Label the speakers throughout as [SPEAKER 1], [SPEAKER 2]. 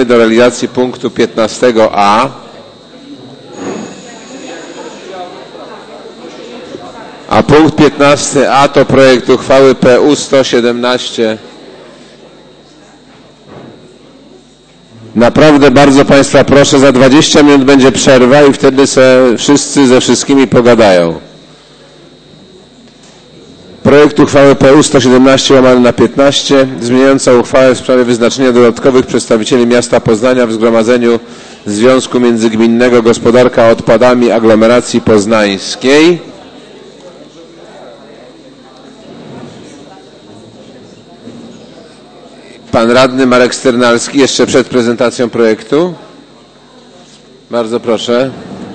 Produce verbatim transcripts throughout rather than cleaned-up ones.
[SPEAKER 1] do realizacji punktu piętnastego a. A punkt piętnasty a to projekt uchwały P U sto siedemnaście. Naprawdę bardzo Państwa proszę, za dwadzieścia minut będzie przerwa i wtedy se wszyscy ze wszystkimi pogadają. Projekt uchwały P U sto siedemnaście łamane na piętnaście zmieniająca uchwałę w sprawie wyznaczenia dodatkowych przedstawicieli miasta Poznania w Zgromadzeniu Związku Międzygminnego Gospodarka Odpadami Aglomeracji Poznańskiej. Pan radny Marek Sternalski jeszcze przed prezentacją projektu. Bardzo proszę.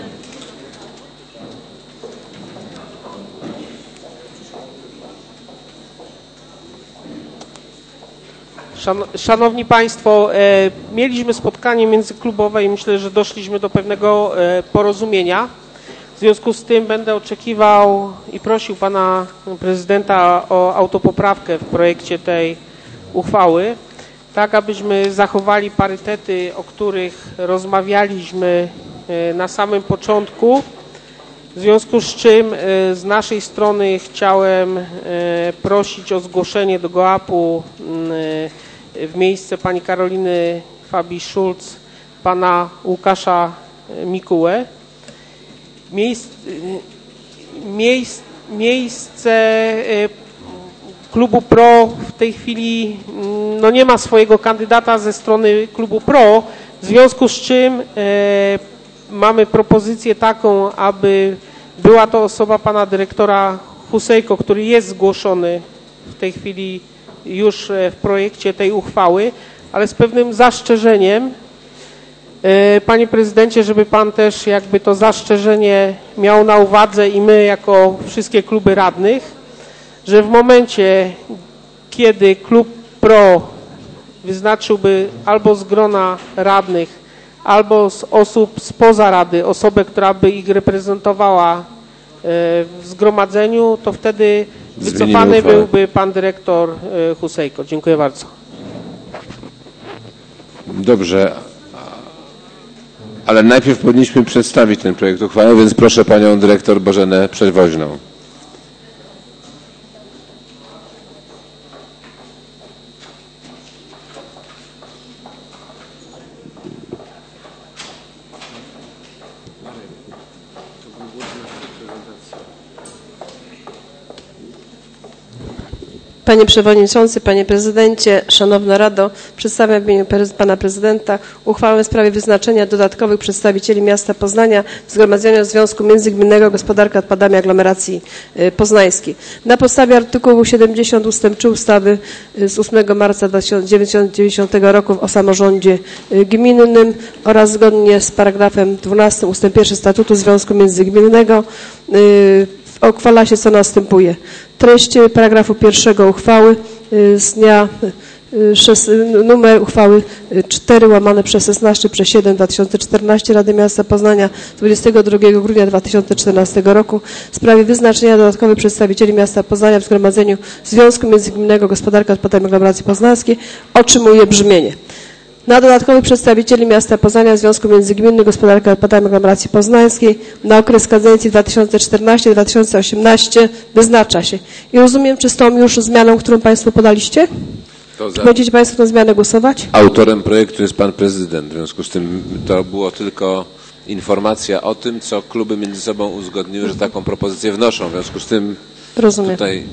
[SPEAKER 2] Szanowni Państwo, e, mieliśmy spotkanie międzyklubowe i myślę, że doszliśmy do pewnego e, porozumienia. W związku z tym będę oczekiwał i prosił Pana Prezydenta o autopoprawkę w projekcie tej uchwały, tak abyśmy zachowali parytety, o których rozmawialiśmy e, na samym początku. W związku z czym e, z naszej strony chciałem e, prosić o zgłoszenie do G O A P-u e, w miejsce pani Karoliny Fabii-Schulz pana Łukasza Mikułę. Miejsc, miejsc, miejsce klubu P R O w tej chwili no nie ma swojego kandydata ze strony klubu P R O, w związku z czym e, mamy propozycję taką, aby była to osoba pana dyrektora Husejko, który jest zgłoszony w tej chwili już w projekcie tej uchwały, ale z pewnym zastrzeżeniem, panie prezydencie, żeby pan też jakby to zastrzeżenie miał na uwadze i my jako wszystkie kluby radnych, że w momencie, kiedy klub P R O wyznaczyłby albo z grona radnych, albo z osób spoza rady, osobę, która by ich reprezentowała w zgromadzeniu, to wtedy wycofany byłby pan dyrektor Husejko. Dziękuję bardzo.
[SPEAKER 1] Dobrze, ale najpierw powinniśmy przedstawić ten projekt uchwały, więc proszę panią dyrektor Bożenę Przedwoźną.
[SPEAKER 3] Panie Przewodniczący, Panie Prezydencie, Szanowna Rado, przedstawiam w imieniu Pana Prezydenta uchwałę w sprawie wyznaczenia dodatkowych przedstawicieli miasta Poznania w Zgromadzeniu Związku Międzygminnego Gospodarka Odpadami Aglomeracji Poznańskiej. Na podstawie artykułu siedemdziesiąt ustęp trzy ustawy z ósmego marca tysiąc dziewięćset dziewięćdziesiątego roku o samorządzie gminnym oraz zgodnie z paragrafem dwunastym ustęp pierwszy Statutu Związku Międzygminnego uchwala się, co następuje. Treść paragrafu pierwszego uchwały z dnia numer uchwały cztery łamane przez szesnaście przez siedem dwa tysiące czternaście Rady Miasta Poznania dwudziestego drugiego grudnia dwa tysiące czternastego roku w sprawie wyznaczenia dodatkowych przedstawicieli miasta Poznania w Zgromadzeniu Związku Międzygminnego Gospodarka Odpadami Aglomeracji Poznańskiej otrzymuje brzmienie. Na dodatkowych przedstawicieli miasta Poznania w Związku Międzygminnym Gospodarka Odpadami Aglomeracji Poznańskiej na okres kadencji dwa tysiące czternasty do dwa tysiące osiemnastego wyznacza się. I rozumiem, czy z tą już zmianą, którą Państwo podaliście? To za... Będziecie Państwo tę zmianę głosować?
[SPEAKER 1] Autorem projektu jest Pan Prezydent. W związku z tym to było tylko informacja o tym, co kluby między sobą uzgodniły, że taką propozycję wnoszą. W związku z tym
[SPEAKER 3] rozumiem.
[SPEAKER 1] Tutaj...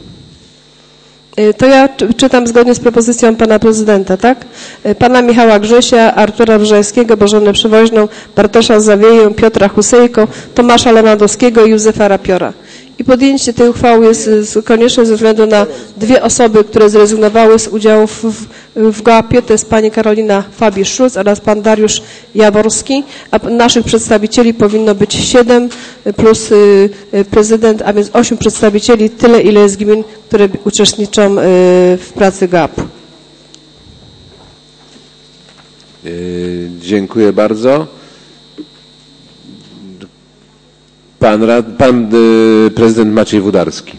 [SPEAKER 3] To ja czytam zgodnie z propozycją Pana Prezydenta, tak? Pana Michała Grzesia, Artura Wrzańskiego, Bożenę Przewoźną, Bartosza Zawieję, Piotra Husejko, Tomasza Lewandowskiego i Józefa Rapiora. I podjęcie tej uchwały jest konieczne ze względu na dwie osoby, które zrezygnowały z udziału w, w, w G O A P-ie. To jest pani Karolina Fabii-Schulz oraz pan Dariusz Jaworski, a naszych przedstawicieli powinno być siedem plus y, y, prezydent, a więc osiem przedstawicieli, tyle ile jest gmin, które uczestniczą y, w pracy G O A P.
[SPEAKER 1] Yy, dziękuję bardzo. Pan, pan y, prezydent Maciej Wudarski.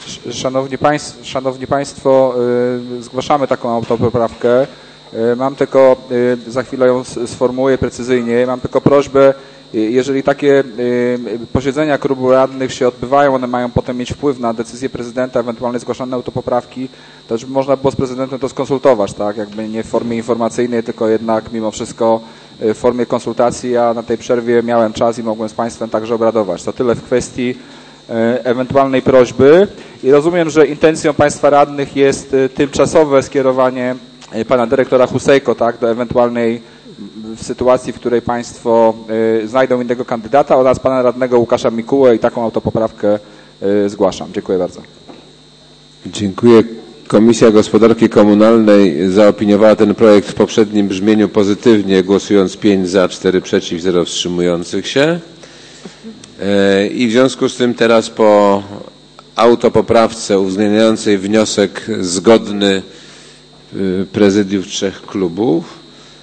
[SPEAKER 4] Szanowni, państw, szanowni Państwo, zgłaszamy taką autopoprawkę. Mam tylko, za chwilę ją sformułuję precyzyjnie, mam tylko prośbę, jeżeli takie posiedzenia klubu radnych się odbywają, one mają potem mieć wpływ na decyzję prezydenta, ewentualnie zgłaszane autopoprawki, to żeby można było z prezydentem to skonsultować, tak? Jakby nie w formie informacyjnej, tylko jednak mimo wszystko w formie konsultacji. Ja na tej przerwie miałem czas i mogłem z Państwem także obradować. To tyle w kwestii ewentualnej prośby i rozumiem, że intencją Państwa radnych jest tymczasowe skierowanie Pana dyrektora Husejko, tak, do ewentualnej w sytuacji, w której Państwo y, znajdą innego kandydata oraz Pana radnego Łukasza Mikułę i taką autopoprawkę y, zgłaszam. Dziękuję bardzo.
[SPEAKER 1] Dziękuję. Komisja Gospodarki Komunalnej zaopiniowała ten projekt w poprzednim brzmieniu pozytywnie, głosując pięć za, cztery przeciw, zero wstrzymujących się. Y, I w związku z tym teraz po autopoprawce uwzględniającej wniosek zgodny y, prezydiów trzech klubów,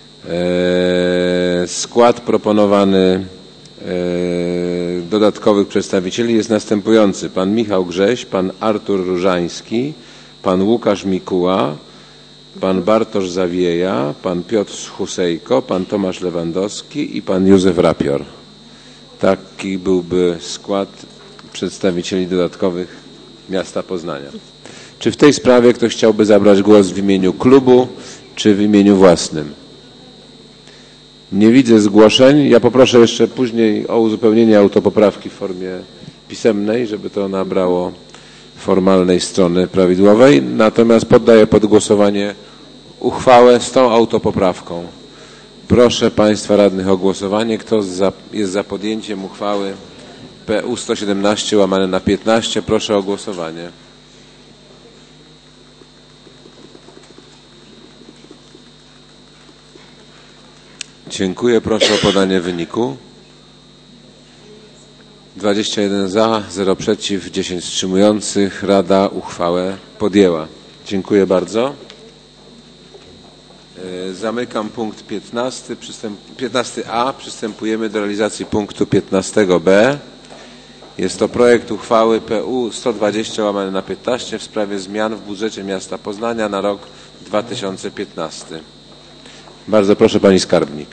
[SPEAKER 1] skład proponowany dodatkowych przedstawicieli jest następujący. Pan Michał Grześ, pan Artur Różański, pan Łukasz Mikuła, pan Bartosz Zawieja, pan Piotr Husejko, pan Tomasz Lewandowski i pan Józef Rapior. Taki byłby skład przedstawicieli dodatkowych miasta Poznania. Czy w tej sprawie ktoś chciałby zabrać głos w imieniu klubu, czy w imieniu własnym? Nie widzę zgłoszeń. Ja poproszę jeszcze później o uzupełnienie autopoprawki w formie pisemnej, żeby to nabrało formalnej strony prawidłowej. Natomiast poddaję pod głosowanie uchwałę z tą autopoprawką. Proszę Państwa radnych o głosowanie. Kto za, jest za podjęciem uchwały P U sto siedemnaście łamane na piętnaście? Proszę o głosowanie. Dziękuję. Proszę o podanie wyniku. dwadzieścia jeden za, zero przeciw, dziesięć wstrzymujących. Rada uchwałę podjęła. Dziękuję bardzo. Zamykam punkt piętnasty, przystęp, piętnasty A. Przystępujemy do realizacji punktu piętnastego B. Jest to projekt uchwały P U sto dwadzieścia łamane na piętnaście w sprawie zmian w budżecie miasta Poznania na rok dwa tysiące piętnasty. Bardzo proszę Pani Skarbnik.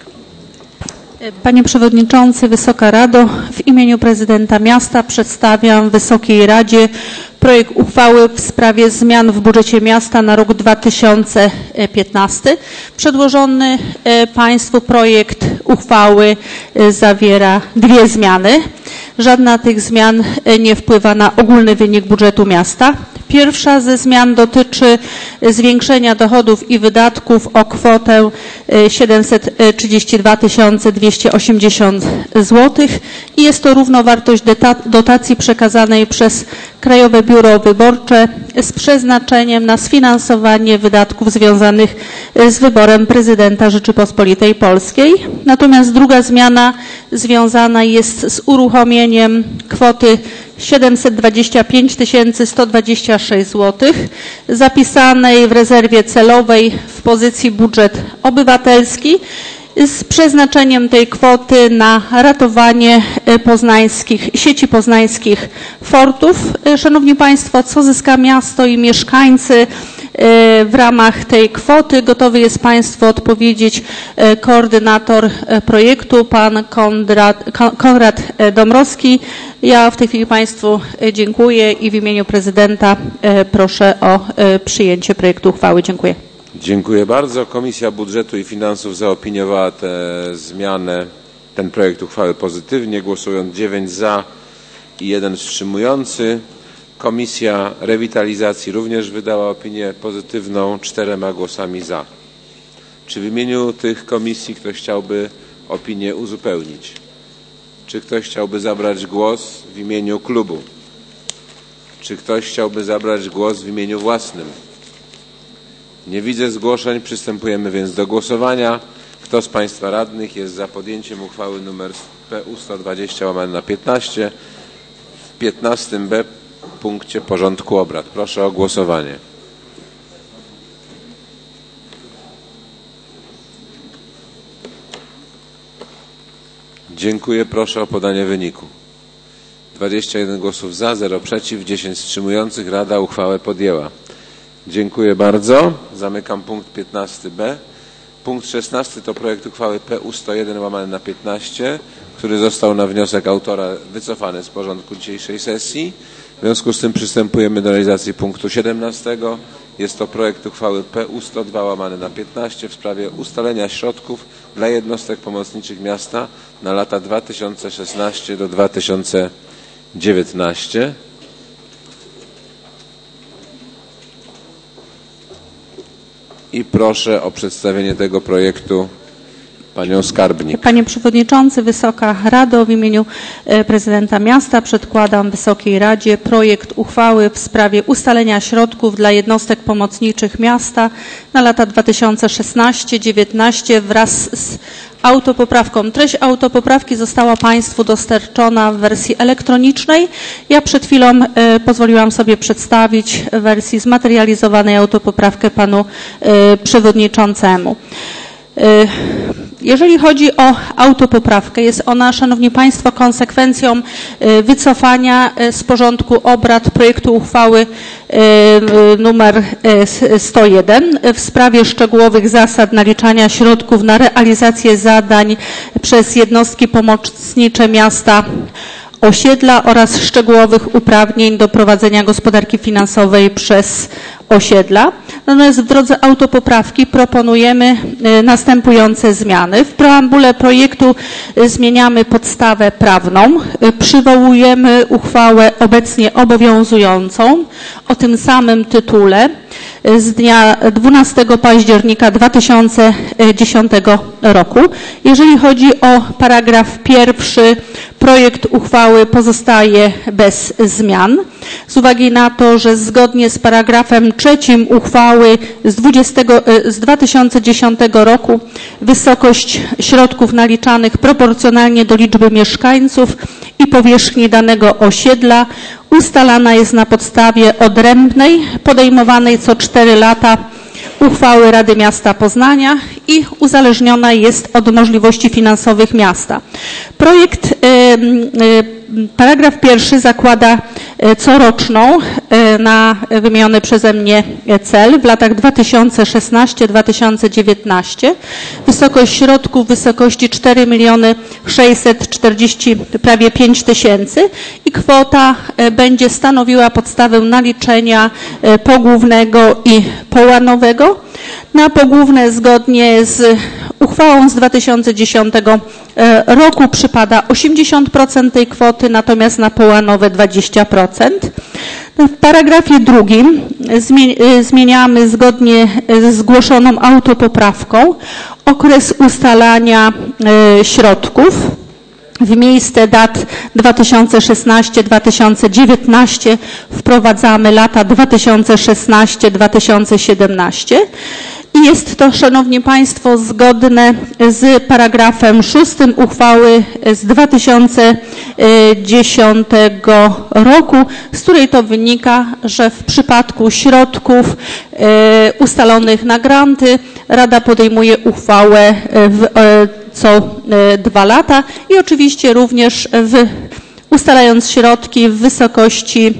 [SPEAKER 5] Panie Przewodniczący, Wysoka Rado, w imieniu Prezydenta Miasta przedstawiam Wysokiej Radzie projekt uchwały w sprawie zmian w budżecie miasta na rok dwa tysiące piętnasty. Przedłożony Państwu projekt uchwały zawiera dwie zmiany. Żadna z tych zmian nie wpływa na ogólny wynik budżetu miasta. Pierwsza ze zmian dotyczy zwiększenia dochodów i wydatków o kwotę siedemset trzydzieści dwa tysiące dwieście osiemdziesiąt złotych i jest to równowartość dotacji przekazanej przez Krajowe Biuro Wyborcze z przeznaczeniem na sfinansowanie wydatków związanych z wyborem prezydenta Rzeczypospolitej Polskiej. Natomiast druga zmiana związana jest z uruchomieniem kwoty siedemset dwadzieścia pięć tysięcy sto dwadzieścia sześć złotych zapisanej w rezerwie celowej w pozycji budżet obywatelski z przeznaczeniem tej kwoty na ratowanie poznańskich, sieci poznańskich fortów. Szanowni Państwo, co zyska miasto i mieszkańcy w ramach tej kwoty? Gotowy jest Państwu odpowiedzieć koordynator projektu, pan Konrad, Konrad Dąbrowski. Ja w tej chwili Państwu dziękuję i w imieniu prezydenta proszę o przyjęcie projektu uchwały. Dziękuję.
[SPEAKER 1] Dziękuję bardzo. Komisja Budżetu i Finansów zaopiniowała tę zmianę, ten projekt uchwały pozytywnie, głosując dziewięć za i jeden wstrzymujący. Komisja Rewitalizacji również wydała opinię pozytywną czterema głosami za. Czy w imieniu tych komisji ktoś chciałby opinię uzupełnić? Czy ktoś chciałby zabrać głos w imieniu klubu? Czy ktoś chciałby zabrać głos w imieniu własnym? Nie widzę zgłoszeń. Przystępujemy więc do głosowania. Kto z Państwa radnych jest za podjęciem uchwały nr P U sto dwadzieścia łamane na piętnaście w piętnastym B punkcie porządku obrad? Proszę o głosowanie. Dziękuję. Proszę o podanie wyniku. dwadzieścia jeden głosów za, zero przeciw, dziesięć wstrzymujących. Rada uchwałę podjęła. Dziękuję bardzo. Zamykam punkt piętnasty b. Punkt szesnasty to projekt uchwały P U sto jeden łamane na piętnaście, który został na wniosek autora wycofany z porządku dzisiejszej sesji. W związku z tym przystępujemy do realizacji punktu siedemnastego. Jest to projekt uchwały P U sto dwa łamane na piętnaście w sprawie ustalenia środków dla jednostek pomocniczych miasta na lata dwa tysiące szesnaście do dwa tysiące dziewiętnaście. I proszę o przedstawienie tego projektu panią skarbnik.
[SPEAKER 5] Panie Przewodniczący, Wysoka Rado, w imieniu prezydenta miasta przedkładam Wysokiej Radzie projekt uchwały w sprawie ustalenia środków dla jednostek pomocniczych miasta na lata dwa tysiące szesnaście do dziewiętnaście wraz z autopoprawką. Treść autopoprawki została Państwu dostarczona w wersji elektronicznej. Ja przed chwilą e, pozwoliłam sobie przedstawić w wersji zmaterializowanej autopoprawkę panu e, przewodniczącemu. E, Jeżeli chodzi o autopoprawkę, jest ona, Szanowni Państwo, konsekwencją wycofania z porządku obrad projektu uchwały numer sto jeden w sprawie szczegółowych zasad naliczania środków na realizację zadań przez jednostki pomocnicze miasta osiedla oraz szczegółowych uprawnień do prowadzenia gospodarki finansowej przez osiedla. Natomiast w drodze autopoprawki proponujemy następujące zmiany. W preambule projektu zmieniamy podstawę prawną, przywołujemy uchwałę obecnie obowiązującą o tym samym tytule z dnia dwunastego października dwa tysiące dziesiątego roku. Jeżeli chodzi o paragraf pierwszy, projekt uchwały pozostaje bez zmian. Z uwagi na to, że zgodnie z paragrafem trzecim uchwały z, dwudziestego, z dwa tysiące dziesiątego roku wysokość środków naliczanych proporcjonalnie do liczby mieszkańców i powierzchni danego osiedla ustalana jest na podstawie odrębnej, podejmowanej co cztery lata uchwały Rady Miasta Poznania i uzależniona jest od możliwości finansowych miasta. Projekt, paragraf pierwszy zakłada coroczną na wymieniony przeze mnie cel w latach dwa tysiące szesnaście do dwa tysiące dziewiętnaście. Wysokość środków w wysokości cztery miliony sześćset czterdzieści prawie pięć tysięcy i kwota będzie stanowiła podstawę naliczenia pogłównego i połanowego. Na pogłówne zgodnie z uchwałą z dwa tysiące dziesiątego roku przypada osiemdziesiąt procent tej kwoty, natomiast na połanowe dwadzieścia procent. W paragrafie drugim zmieniamy zgodnie ze zgłoszoną autopoprawką okres ustalania środków. W miejsce dat dwa tysiące szesnaście do dwa tysiące dziewiętnaście wprowadzamy lata dwa tysiące szesnaście do dwa tysiące siedemnaście. I jest to, Szanowni Państwo, zgodne z paragrafem szóstym uchwały z dwa tysiące dziesiątego roku, z której to wynika, że w przypadku środków ustalonych na granty Rada podejmuje uchwałę w, co dwa lata i oczywiście również w, ustalając środki w wysokości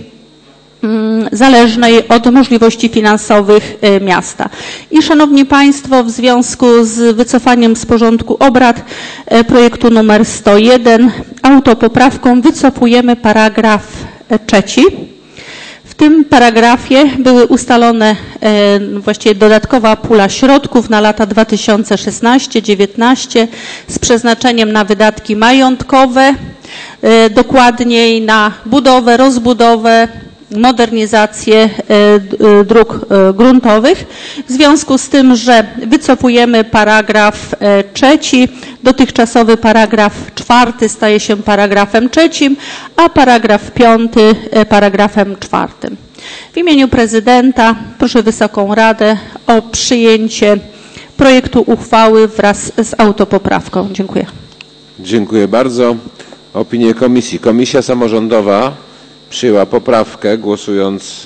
[SPEAKER 5] zależnej od możliwości finansowych miasta. I Szanowni Państwo, w związku z wycofaniem z porządku obrad projektu numer sto jeden autopoprawką wycofujemy paragraf trzeci. W tym paragrafie były ustalone właściwie dodatkowa pula środków na lata dwa tysiące szesnaście do dziewiętnaście z przeznaczeniem na wydatki majątkowe, dokładniej na budowę, rozbudowę, modernizację dróg gruntowych. W związku z tym, że wycofujemy paragraf trzeci, dotychczasowy paragraf czwarty staje się paragrafem trzecim, a paragraf piąty paragrafem czwartym. W imieniu prezydenta proszę Wysoką Radę o przyjęcie projektu uchwały wraz z autopoprawką. Dziękuję.
[SPEAKER 1] Dziękuję bardzo. Opinię komisji. Komisja Samorządowa przyjęła poprawkę, głosując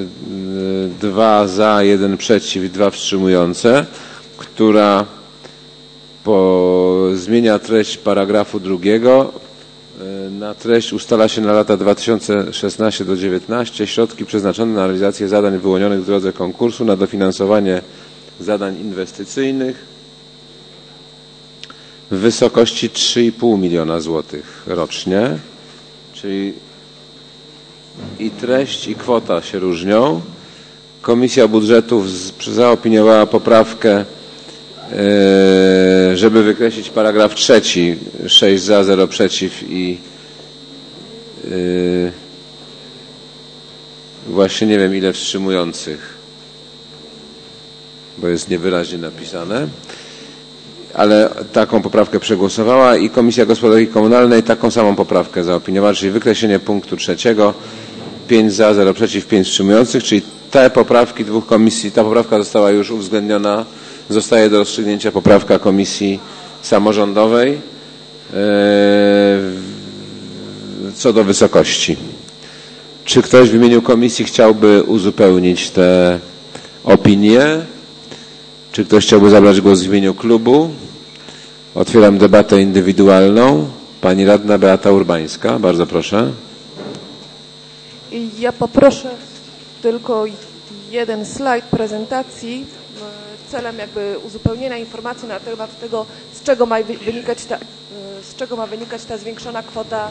[SPEAKER 1] dwa za, jeden przeciw i dwa wstrzymujące, która po, zmienia treść paragrafu drugiego Na treść ustala się na lata dwa tysiące szesnaście do dwa tysiące dziewiętnaście środki przeznaczone na realizację zadań wyłonionych w drodze konkursu na dofinansowanie zadań inwestycyjnych w wysokości trzy i pół miliona złotych rocznie, czyli i treść, i kwota się różnią. Komisja Budżetów zaopiniowała poprawkę, żeby wykreślić paragraf trzeci, sześć za, zero przeciw i yy, właśnie nie wiem ile wstrzymujących, bo jest niewyraźnie napisane, ale taką poprawkę przegłosowała i Komisja Gospodarki Komunalnej taką samą poprawkę zaopiniowała, czyli wykreślenie punktu trzeciego, pięć za, zero przeciw, pięć wstrzymujących, czyli te poprawki dwóch komisji, ta poprawka została już uwzględniona. Zostaje do rozstrzygnięcia poprawka Komisji Samorządowej co do wysokości. Czy ktoś w imieniu komisji chciałby uzupełnić te opinie? Czy ktoś chciałby zabrać głos w imieniu klubu? Otwieram debatę indywidualną. Pani radna Beata Urbańska, bardzo proszę.
[SPEAKER 6] Ja poproszę tylko jeden slajd prezentacji celem jakby uzupełnienia informacji na temat tego, z czego ma wynikać ta, z czego ma wynikać ta zwiększona kwota,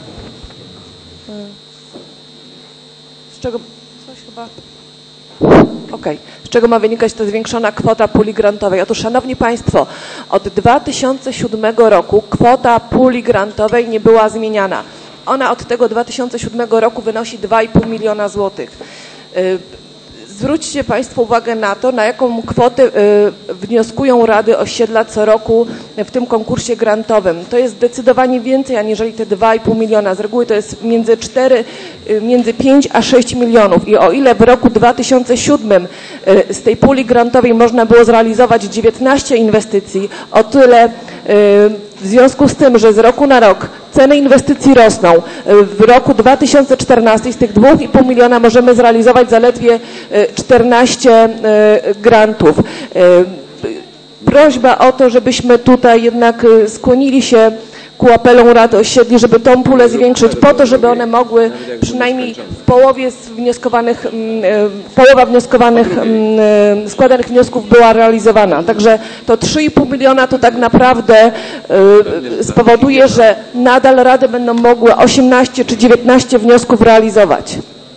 [SPEAKER 6] z czego, coś chyba, okej, z czego ma wynikać ta zwiększona kwota puli grantowej. Otóż, Szanowni Państwo, od dwa tysiące siódmego roku kwota puli grantowej nie była zmieniana. Ona od tego dwa tysiące siódmego roku wynosi dwa i pół miliona złotych. Zwróćcie Państwo uwagę na to, na jaką kwotę y, wnioskują rady osiedla co roku w tym konkursie grantowym. To jest zdecydowanie więcej aniżeli te dwa i pół miliona. Z reguły to jest między cztery, y, między pięć a sześć milionów. I o ile w roku dwa tysiące siódmym y, z tej puli grantowej można było zrealizować dziewiętnaście inwestycji, o tyle y, w związku z tym, że z roku na rok ceny inwestycji rosną, w roku dwa tysiące czternastym z tych dwa i pół miliona możemy zrealizować zaledwie czternaście grantów. Prośba o to, żebyśmy tutaj jednak skłonili się ku apelom rad osiedli, żeby tą pulę zwiększyć po to, żeby one mogły przynajmniej w połowie z wnioskowanych, połowa wnioskowanych, składanych wniosków była realizowana. Także to trzy i pół miliona to tak naprawdę spowoduje, że nadal rady będą mogły osiemnaście czy dziewiętnaście wniosków realizować.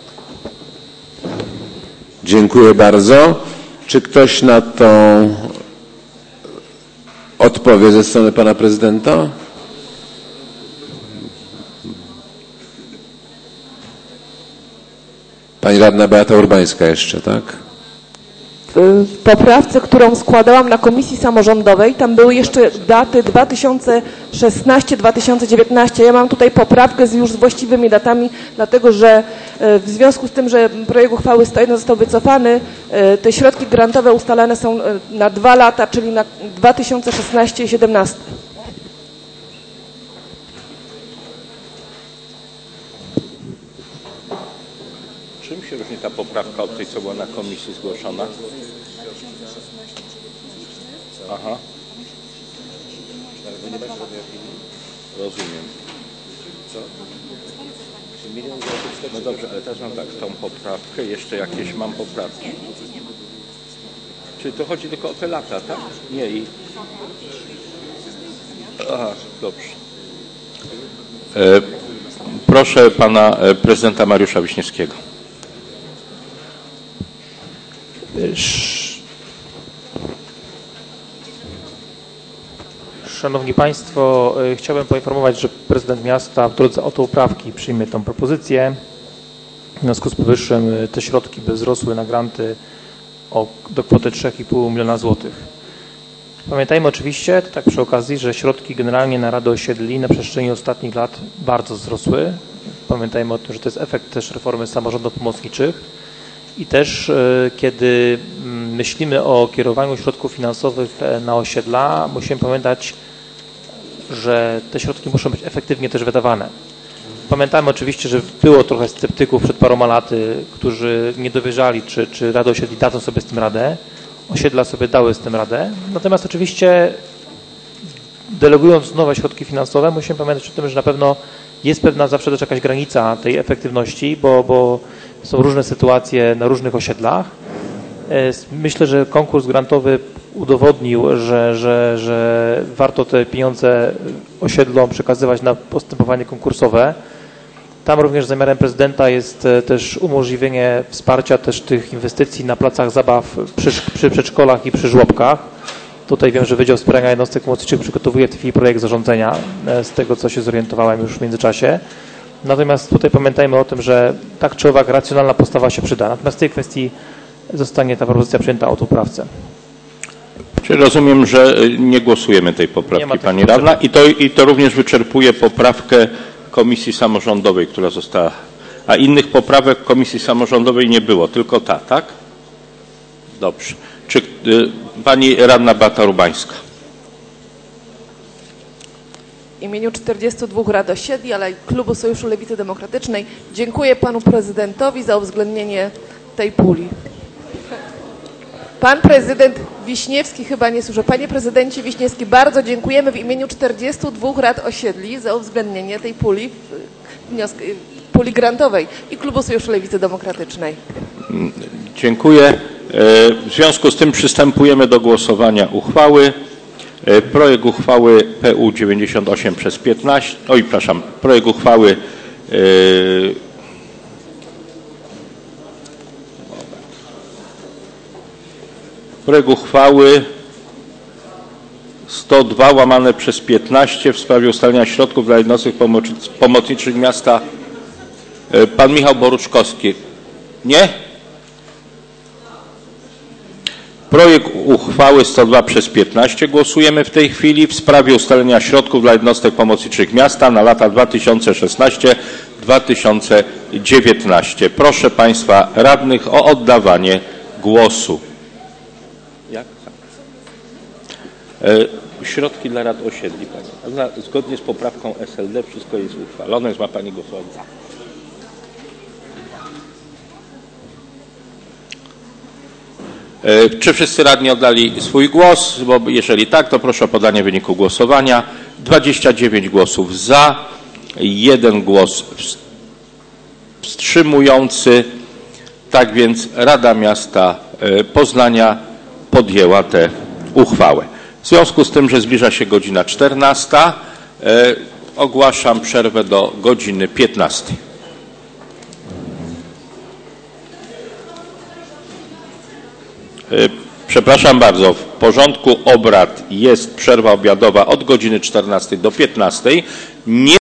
[SPEAKER 1] Dziękuję bardzo. Czy ktoś na to odpowie ze strony pana prezydenta? Pani radna Beata Urbańska jeszcze, tak?
[SPEAKER 6] W poprawce, którą składałam na Komisji Samorządowej, tam były jeszcze daty dwa tysiące szesnasty do dwa tysiące dziewiętnastego. Ja mam tutaj poprawkę z już z właściwymi datami, dlatego że w związku z tym, że projekt uchwały sto jeden został wycofany, te środki grantowe ustalane są na dwa lata, czyli na dwa tysiące szesnasty i dwa tysiące siedemnasty.
[SPEAKER 7] Czym się różni ta poprawka od tej, co była na komisji zgłoszona? Aha. Rozumiem. Co? No dobrze, ale teraz mam tak, tą poprawkę, jeszcze jakieś mam poprawki. Czyli to chodzi tylko o te lata, tak? Nie i... Aha, dobrze. E, proszę pana prezydenta Mariusza Wiśniewskiego.
[SPEAKER 8] Szanowni Państwo, chciałbym poinformować, że prezydent miasta w drodze autopoprawki przyjmie tą propozycję. W związku z powyższym te środki by wzrosły na granty o, do kwoty trzy i pół miliona złotych. Pamiętajmy oczywiście, to tak przy okazji, że środki generalnie na Radę Osiedli na przestrzeni ostatnich lat bardzo wzrosły. Pamiętajmy o tym, że to jest efekt też reformy samorządów pomocniczych. I też kiedy myślimy o kierowaniu środków finansowych na osiedla, musimy pamiętać, że te środki muszą być efektywnie też wydawane. Pamiętamy oczywiście, że było trochę sceptyków przed paroma laty, którzy nie dowierzali, czy, czy Rady Osiedli dadzą sobie z tym radę. Osiedla sobie dały z tym radę. Natomiast oczywiście delegując nowe środki finansowe, musimy pamiętać o tym, że na pewno jest pewna zawsze też jakaś granica tej efektywności, bo, bo są różne sytuacje na różnych osiedlach. Myślę, że konkurs grantowy udowodnił, że, że, że warto te pieniądze osiedlom przekazywać na postępowanie konkursowe. Tam również zamiarem prezydenta jest też umożliwienie wsparcia też tych inwestycji na placach zabaw przy, przy przedszkolach i przy żłobkach. Tutaj wiem, że Wydział Wspierania Jednostek Pomocniczych przygotowuje w tej chwili projekt zarządzenia, z tego co się zorientowałem już w międzyczasie. Natomiast tutaj pamiętajmy o tym, że tak czy owak racjonalna postawa się przyda. Natomiast w tej kwestii zostanie ta propozycja przyjęta autoprawce.
[SPEAKER 7] Czy rozumiem, że nie głosujemy tej poprawki, pani radna, i to, i to również wyczerpuje poprawkę Komisji Samorządowej, która została, a innych poprawek Komisji Samorządowej nie było, tylko ta, tak? Dobrze. Czy y, pani radna Beata Rubańska?
[SPEAKER 6] W imieniu czterdziestu dwóch rad osiedli, ale i Klubu Sojuszu Lewicy Demokratycznej dziękuję panu prezydentowi za uwzględnienie tej puli. Pan prezydent Wiśniewski chyba nie słyszy. Panie prezydencie Wiśniewski, bardzo dziękujemy w imieniu czterdziestu dwóch rad osiedli za uwzględnienie tej puli, wniosku, puli grantowej i Klubu Sojuszu Lewicy Demokratycznej.
[SPEAKER 7] Dziękuję. W związku z tym przystępujemy do głosowania uchwały. Projekt uchwały P U dziewięćdziesiąt osiem przez piętnaście, oj, przepraszam, projekt uchwały yy, projekt uchwały sto dwa łamane przez piętnaście w sprawie ustalenia środków dla jednostek pomocniczych miasta. Pan Michał Boruczkowski. Nie? Projekt uchwały sto dwa przez piętnaście głosujemy w tej chwili w sprawie ustalenia środków dla jednostek pomocniczych miasta na lata dwa tysiące szesnaście do dwa tysiące dziewiętnaście. Proszę państwa radnych o oddawanie głosu. Jak? Środki dla rad osiedli, pani. Zgodnie z poprawką S L D wszystko jest uchwalone, więc ma pani głosować za. Czy wszyscy radni oddali swój głos? Bo jeżeli tak, to proszę o podanie wyniku głosowania. dwadzieścia dziewięć głosów za, jeden głos wstrzymujący. Tak więc Rada Miasta Poznania podjęła tę uchwałę. W związku z tym, że zbliża się godzina czternasta, ogłaszam przerwę do godziny piętnastej. Przepraszam bardzo, w porządku obrad jest przerwa obiadowa od godziny czternastej do piętnastej. Nie